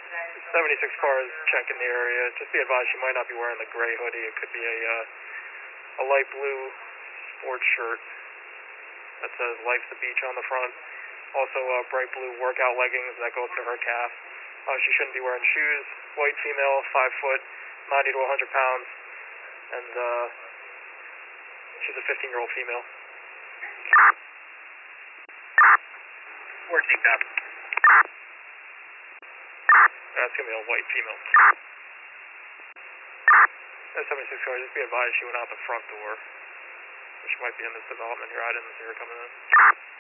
76 cars checking the area. Just be advised, she might not be wearing the gray hoodie. It could be a light blue sports shirt that says Life's the Beach on the front. Also bright blue workout leggings that go up to her calf. She shouldn't be wearing shoes. White female, 5 foot, 90 to 100 pounds. And she's a 15-year-old female. 14 cop. That's going to be a white female. That 76 car, just be advised she went out the front door. She might be in this development here. I didn't see her coming in.